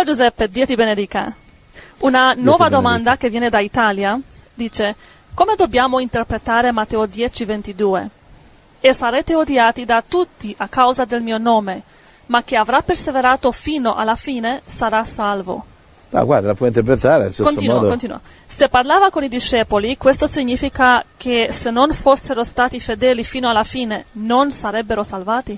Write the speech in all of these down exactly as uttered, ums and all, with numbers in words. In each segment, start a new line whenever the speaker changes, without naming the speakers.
Giuseppe, Dio ti benedica. Una nuova domanda che viene da Italia dice: come dobbiamo interpretare Matteo dieci ventidue? E sarete odiati da tutti a causa del mio nome, ma chi avrà perseverato fino alla fine sarà salvo.
No, guarda, la puoi interpretare allo stesso
Continua,
modo.
continua. Se parlava con i discepoli, questo significa che se non fossero stati fedeli fino alla fine, non sarebbero salvati?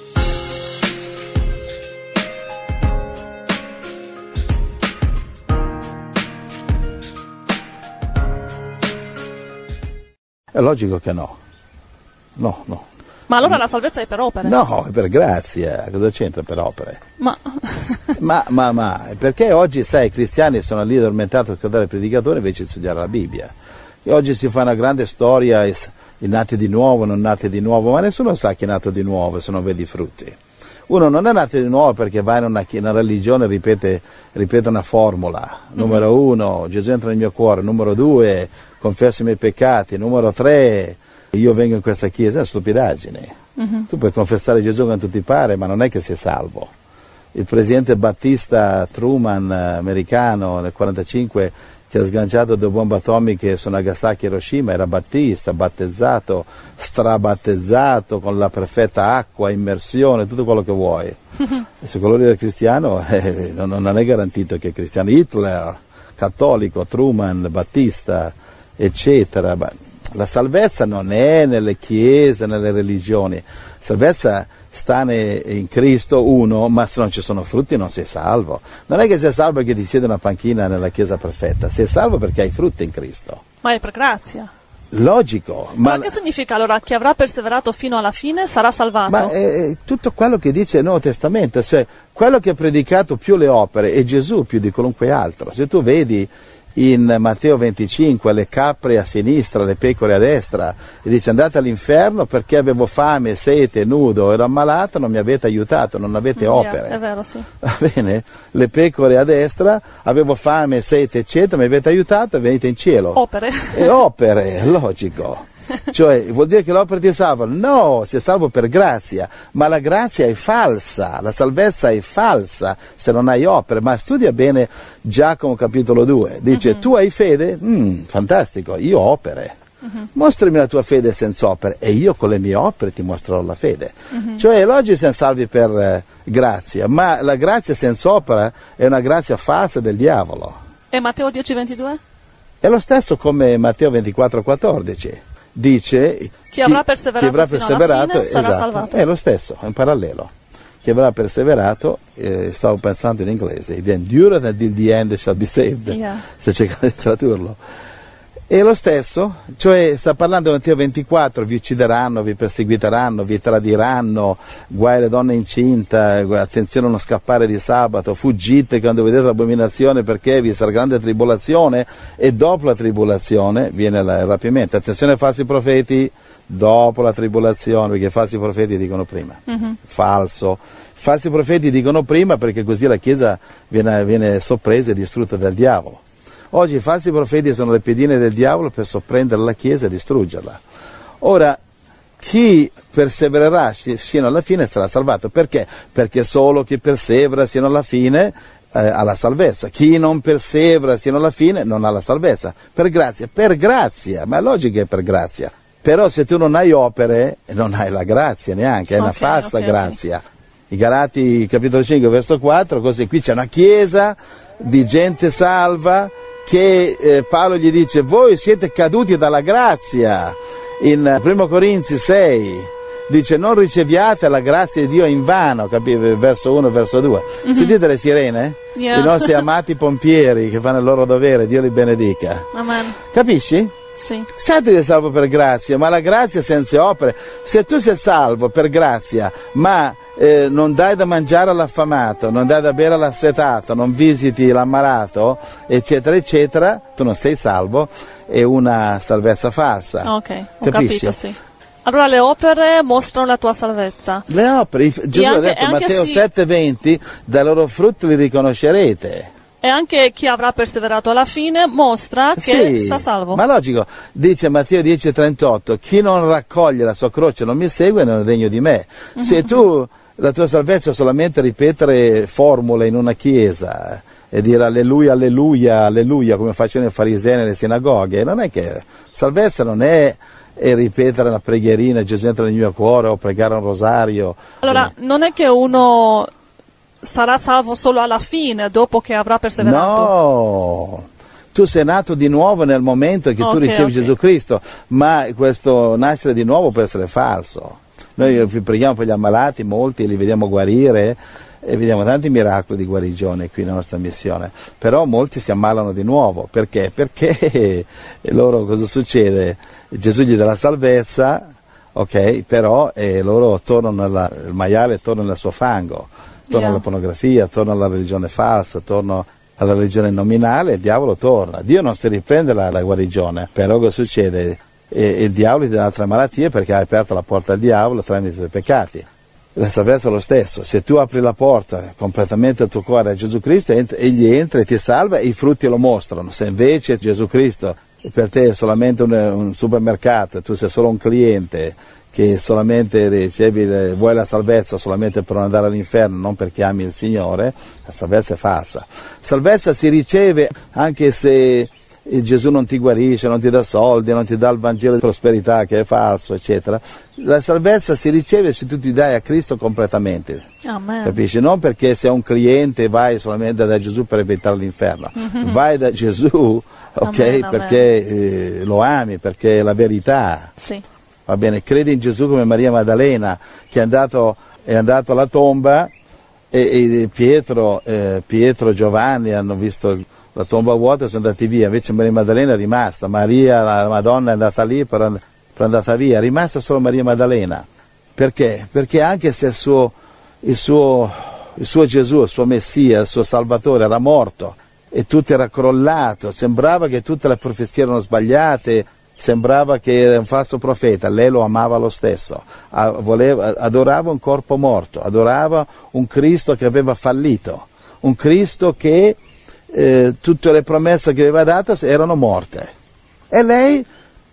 È logico che no. No, no.
Ma allora la salvezza è per opere?
No, è per grazia. Cosa c'entra per opere?
Ma...
ma, ma, ma, perché oggi, sai, i cristiani sono lì addormentati a ascoltare il predicatore invece di studiare la Bibbia. E oggi si fa una grande storia, i nati di nuovo, non nati di nuovo, ma nessuno sa chi è nato di nuovo se non vede i frutti. Uno non è nato di nuovo perché va in una, in una religione e ripete, ripete una formula. Numero uno, Gesù entra nel mio cuore. Numero due, confesso i miei peccati. Numero tre, io vengo in questa chiesa. È una stupidaggine. Uh-huh. Tu puoi confessare Gesù quando ti pare, ma non è che sei salvo. Il presidente Battista Truman, americano, nel quarantacinque, che ha sganciato due bombe atomiche su Nagasaki e Hiroshima, era battista, battezzato, strabattezzato, con la perfetta acqua, immersione, tutto quello che vuoi. E se quello lì era cristiano, eh, non, non è garantito che è cristiano. Hitler, cattolico, Truman, battista, eccetera. La salvezza non è nelle chiese, nelle religioni. La salvezza sta in Cristo, uno, ma se non ci sono frutti non sei salvo. Non è che sei salvo perché ti siede una panchina nella chiesa perfetta, sei salvo perché hai frutti in Cristo.
Ma è per grazia.
Logico.
Ma,
ma
che significa allora? Chi avrà perseverato fino alla fine sarà salvato?
Ma è tutto quello che dice il Nuovo Testamento, cioè quello che ha predicato più le opere è Gesù più di qualunque altro. Se tu vedi in Matteo venticinque le capre a sinistra, le pecore a destra, e dice andate all'inferno perché avevo fame, sete, nudo, ero ammalato, non mi avete aiutato, non avete
yeah,
opere.
È vero, sì.
Va bene? Le pecore a destra, avevo fame, sete, eccetera, mi avete aiutato e venite in cielo.
Opere.
E opere, logico. Cioè, vuol dire che l'opera ti salva? No, sei salvo per grazia, ma la grazia è falsa, la salvezza è falsa se non hai opere. Ma studia bene Giacomo capitolo due, dice, uh-huh. tu hai fede? Mm, fantastico, io ho opere. Uh-huh. Mostrami la tua fede senza opere e io con le mie opere ti mostrerò la fede. Uh-huh. Cioè, oggi siamo salvi per eh, grazia, ma la grazia senza opera è una grazia falsa del diavolo.
E Matteo dieci ventidue?
È lo stesso come Matteo ventiquattro quattordici. Dice
chi avrà perseverato,
chi avrà perseverato
fino alla fine sarà
esatto,
salvato.
È lo stesso, è in parallelo. Chi avrà perseverato, eh, stavo pensando in inglese, the endureth until the end shall be saved,
yeah.
se cercate di tradurlo. È lo stesso, cioè sta parlando di Matteo ventiquattro, vi uccideranno, vi perseguiteranno, vi tradiranno, guai alle donne incinta, attenzione a non scappare di sabato, fuggite quando vedete l'abominazione perché vi sarà grande tribolazione e dopo la tribolazione viene il rapimento. Attenzione ai falsi profeti, dopo la tribolazione, perché i falsi profeti dicono prima, uh-huh. falso. Falsi profeti dicono prima perché così la Chiesa viene, viene soppresa e distrutta dal diavolo. Oggi i falsi profeti sono le pedine del diavolo per sorprendere la Chiesa e distruggerla. Ora, chi persevererà sino alla fine sarà salvato. Perché? Perché solo chi persevera sino alla fine eh, ha la salvezza. Chi non persevera sino alla fine non ha la salvezza. Per grazia, per grazia, ma è logico che è per grazia. Però se tu non hai opere, non hai la grazia neanche, è okay, una falsa okay, grazia. Okay. I Galati, capitolo cinque, verso quattro, così qui c'è una Chiesa di gente salva, che eh, Paolo gli dice voi siete caduti dalla grazia. In primo Corinzi sei dice non riceviate la grazia di Dio in vano, capi? Verso uno e verso due. Mm-hmm. Sentite le sirene? Yeah. I nostri amati pompieri che fanno il loro dovere, Dio li benedica.
Amen.
Capisci?
Sì.
Sai tu sei salvo per grazia, ma la grazia senza opere. Se tu sei salvo per grazia, ma eh, non dai da mangiare all'affamato, non dai da bere all'assetato, non visiti l'ammalato, eccetera, eccetera, tu non sei salvo, è una salvezza falsa.
Ok, ho
Capisci?
capito, sì. Allora le opere mostrano la tua salvezza.
Le opere, Gesù
anche,
ha detto, Matteo
sì,
sette venti, dai loro frutti li riconoscerete.
E anche chi avrà perseverato alla fine mostra che
sì,
sta salvo.
Ma logico, dice Matteo dieci trentotto, chi non raccoglie la sua croce non mi segue non è degno di me. Mm-hmm. Se tu La tua salvezza è solamente ripetere formule in una chiesa e dire alleluia, alleluia, alleluia, come facevano i farisei nelle sinagoghe. Non è che salvezza non è e ripetere una preghierina, Gesù entra nel mio cuore, o pregare un rosario.
Allora,
eh.
non è che uno sarà salvo solo alla fine, dopo che avrà perseverato?
No, tu sei nato di nuovo nel momento in che
okay,
tu ricevi
okay.
Gesù Cristo, ma questo nascere di nuovo può essere falso. Noi preghiamo per gli ammalati, molti li vediamo guarire e vediamo tanti miracoli di guarigione qui nella nostra missione, però molti si ammalano di nuovo. Perché? Perché loro cosa succede? Gesù gli dà la salvezza, ok, però eh, loro tornano nella, il maiale torna nel suo fango, torna
yeah.
alla pornografia, torna alla religione falsa, torna alla religione nominale, e il diavolo torna. Dio non si riprende la, la guarigione, però cosa succede? E il diavolo ti dà altre malattie perché hai aperto la porta al diavolo tramite i tuoi peccati. La salvezza è lo stesso: se tu apri la porta completamente il tuo cuore a Gesù Cristo, egli entra e ti salva e i frutti lo mostrano. Se invece Gesù Cristo per te è solamente un, un supermercato e tu sei solo un cliente che solamente ricevi, vuoi la salvezza solamente per non andare all'inferno, non perché ami il Signore, la salvezza è falsa. Salvezza si riceve anche se Gesù non ti guarisce, non ti dà soldi, non ti dà il Vangelo di prosperità che è falso, eccetera. La salvezza si riceve se tu ti dai a Cristo completamente.
Amen.
Capisci? Non perché sei un cliente e vai solamente da Gesù per evitare l'inferno. Mm-hmm. Vai da Gesù, ok?
Amen,
perché eh, lo ami, perché è la verità.
Sì.
Va bene, credi in Gesù come Maria Maddalena, che è andato, è andato alla tomba e, e Pietro, eh, Pietro e Giovanni hanno visto la tomba vuota e sono andati via, invece Maria Maddalena è rimasta. Maria, la Madonna, è andata lì, però è andata via, è rimasta solo Maria Maddalena. Perché? Perché anche se il suo, il suo, il suo Gesù, il suo Messia, il suo Salvatore era morto e tutto era crollato, sembrava che tutte le profezie erano sbagliate, sembrava che era un falso profeta, lei lo amava lo stesso, voleva, adorava un corpo morto, adorava un Cristo che aveva fallito, un Cristo che eh, tutte le promesse che aveva dato erano morte. E lei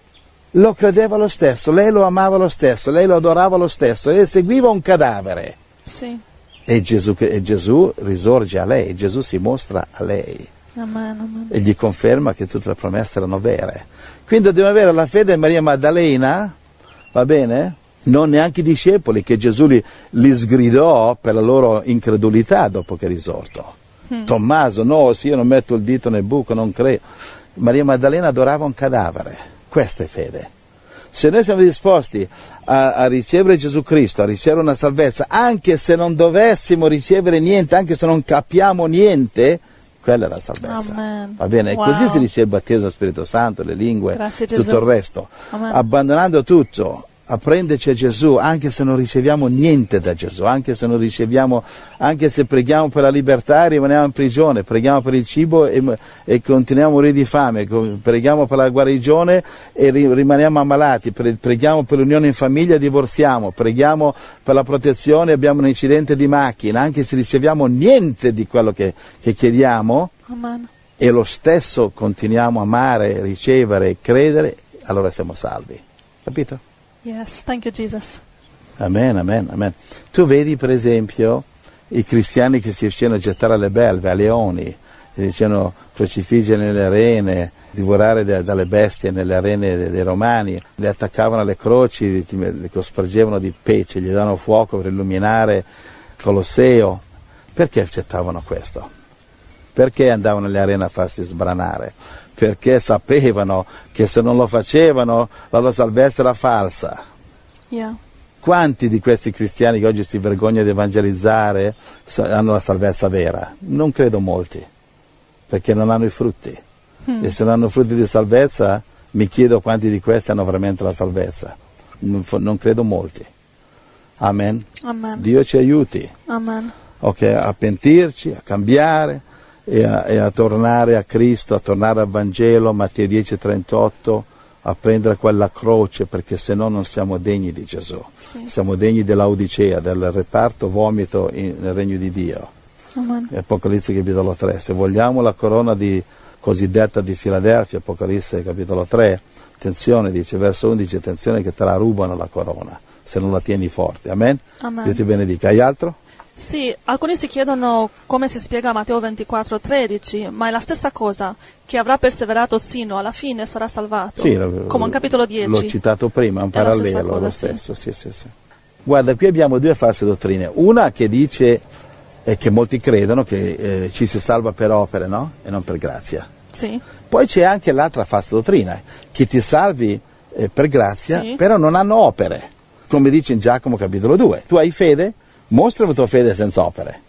lo credeva lo stesso, lei lo amava lo stesso, lei lo adorava lo stesso, e seguiva un cadavere.
Sì.
E Gesù, e Gesù risorge a lei, Gesù si mostra a lei.
Amen, amen.
E gli conferma che tutte le promesse erano vere. Quindi dobbiamo avere la fede in Maria Maddalena, va bene? Non neanche i discepoli, che Gesù li, li sgridò per la loro incredulità dopo che è risorto. Mm. Tommaso, no, sì, io non metto il dito nel buco, non credo. Maria Maddalena adorava un cadavere. Questa è fede. Se noi siamo disposti a, a ricevere Gesù Cristo, a ricevere una salvezza, anche se non dovessimo ricevere niente, anche se non capiamo niente, quella è la salvezza.
Amen.
Va bene?
Wow.
E così si riceve il battesimo dello Spirito Santo, le lingue,
Grazie,
tutto
Gesù.
il resto.
Amen.
Abbandonando tutto, a prenderci a Gesù, anche se non riceviamo niente da Gesù, anche se non riceviamo, anche se preghiamo per la libertà e rimaniamo in prigione, preghiamo per il cibo e, e continuiamo a morire di fame, preghiamo per la guarigione e ri, rimaniamo ammalati, pre, preghiamo per l'unione in famiglia e divorziamo, preghiamo per la protezione e abbiamo un incidente di macchina, anche se riceviamo niente di quello che, che chiediamo.
Amen.
E lo stesso continuiamo a amare, ricevere e credere, allora siamo salvi. Capito?
Yes, thank you Jesus.
Amen, amen, amen. Tu vedi per esempio i cristiani che si riuscivano a gettare alle belve, ai leoni, si riuscivano a crocifiggere nelle arene, divorare de, dalle bestie nelle arene dei, dei romani, le attaccavano alle croci, le cospargevano di pece, gli davano fuoco per illuminare il Colosseo. Perché accettavano questo? Perché andavano nelle arene a farsi sbranare? Perché sapevano che se non lo facevano la loro salvezza era falsa.
Yeah.
Quanti di questi cristiani che oggi si vergognano di evangelizzare hanno la salvezza vera? Non credo molti, perché non hanno i frutti. Mm. E se non hanno frutti di salvezza, mi chiedo quanti di questi hanno veramente la salvezza. Non, non credo molti. Amen.
Amen.
Dio ci aiuti.
Amen.
Okay, a pentirci, a cambiare. E a, e a tornare a Cristo, a tornare al Vangelo, Matteo dieci trentotto, a prendere quella croce, perché se no non siamo degni di Gesù.
Sì.
Siamo degni dell'Odicea, del reparto vomito in, nel regno di Dio.
Amen.
Apocalisse capitolo tre. Se vogliamo la corona di, cosiddetta di Filadelfia, Apocalisse capitolo tre, attenzione, dice verso undici, attenzione che te la rubano la corona. se non la tieni forte. Amen?
Amen.
Dio ti benedica. Hai altro?
Sì, alcuni si chiedono come si spiega Matteo ventiquattro tredici, ma è la stessa cosa, che avrà perseverato sino alla fine sarà salvato,
Sì,
come in capitolo dieci.
L'ho citato prima, è un
È la stessa
parallelo,
cosa,
lo
sì.
stesso. Sì, sì, sì. Guarda, qui abbiamo due false dottrine. Una che dice, e che molti credono, che eh, ci si salva per opere, no? E non per grazia.
Sì.
Poi c'è anche l'altra falsa dottrina, che ti salvi eh, per grazia,
Sì.
però non hanno opere, come dice in Giacomo capitolo due. Tu hai fede, mostrami la tua fede senza opere.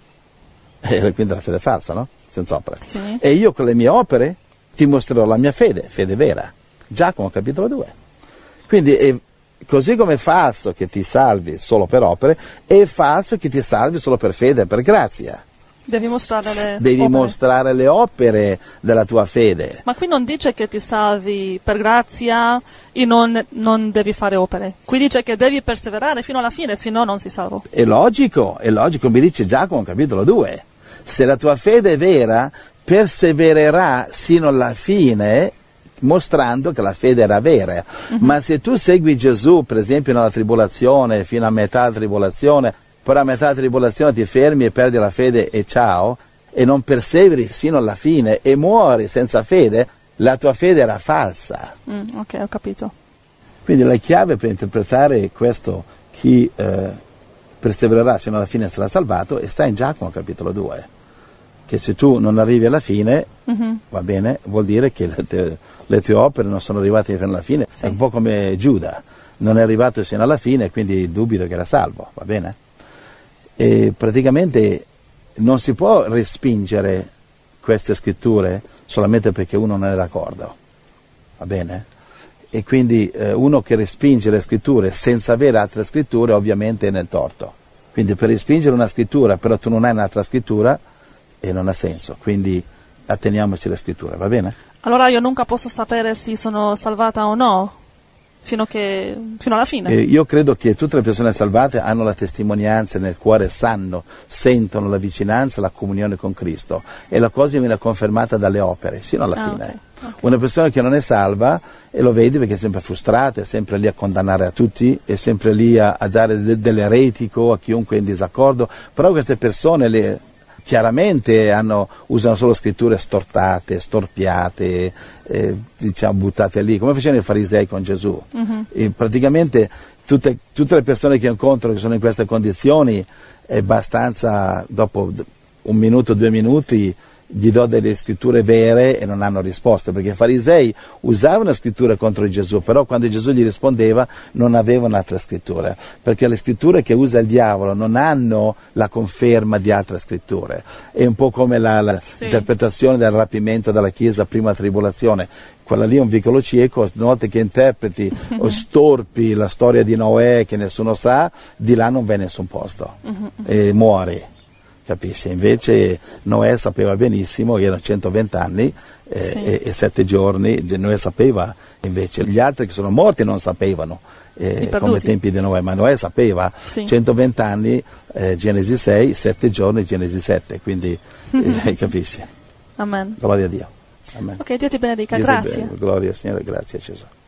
E quindi la fede è falsa, no? Senza opere.
Sì.
E io con le mie opere ti mostrerò la mia fede, fede vera. Giacomo capitolo due. Quindi è così come è falso che ti salvi solo per opere, è falso che ti salvi solo per fede e per grazia.
Devi mostrare le
Devi
opere.
mostrare le opere della tua fede.
Ma qui non dice che ti salvi per grazia e non, non devi fare opere. Qui dice che devi perseverare fino alla fine, se no non si salvo.
È logico, è logico, mi dice Giacomo capitolo due. Se la tua fede è vera, persevererà sino alla fine, mostrando che la fede era vera. Uh-huh. Ma se tu segui Gesù, per esempio nella tribolazione, fino a metà della tribolazione, però a metà della tribolazione ti fermi e perdi la fede e ciao, e non perseveri sino alla fine e muori senza fede, la tua fede era falsa.
Mm, ok, ho capito.
Quindi la chiave per interpretare questo, chi eh, persevererà sino alla fine sarà salvato, e sta in Giacomo capitolo due, che se tu non arrivi alla fine, mm-hmm. va bene, vuol dire che le tue, le tue opere non sono arrivate fino alla fine. Sì. È un po' come Giuda, non è arrivato fino alla fine, quindi dubito che era salvo, va bene? E praticamente non si può respingere queste scritture solamente perché uno non è d'accordo, va bene? E quindi eh, uno che respinge le scritture senza avere altre scritture ovviamente è nel torto. Quindi per respingere una scrittura però tu non hai un'altra scrittura, e non ha senso, quindi atteniamoci alle scritture, va bene?
Allora io nunca posso sapere se sono salvata o no, fino, che, fino alla fine.
Eh, io credo che tutte le persone salvate hanno la testimonianza nel cuore, sanno, sentono la vicinanza, la comunione con Cristo, e la cosa viene confermata dalle opere, sino alla
ah,
fine.
Okay, okay.
Una persona che non è salva, e lo vedi perché è sempre frustrata, è sempre lì a condannare a tutti, è sempre lì a, a dare de, dell'eretico a chiunque è in disaccordo, però queste persone le... chiaramente hanno, usano solo scritture stortate, storpiate, eh, diciamo buttate lì, come facevano i farisei con Gesù. Uh-huh. E praticamente tutte, tutte le persone che incontro che sono in queste condizioni, è abbastanza, dopo un minuto, due minuti, gli do delle scritture vere e non hanno risposta, perché i farisei usavano scritture contro Gesù, però quando Gesù gli rispondeva non avevano altre scritture, perché le scritture che usa il diavolo non hanno la conferma di altre scritture. È un po' come la, la sì. interpretazione del rapimento della Chiesa prima tribolazione. Quella lì è un vicolo cieco, una volta che interpreti o storpi la storia di Noè che nessuno sa, di là non va in nessun posto e muori. Capisci? Invece Noè sapeva benissimo che erano centoventi anni eh, sì. e, e sette giorni, Noè sapeva, invece gli altri che sono morti non sapevano, eh, come ai tempi di Noè, ma Noè sapeva, sì. centoventi anni, eh, Genesi sei, sette giorni, Genesi sette, quindi eh, capisci?
Amen.
Gloria a Dio. Amen.
Ok, Dio ti benedica,
Dio
grazie.
Ti gloria Signore, grazie a Gesù.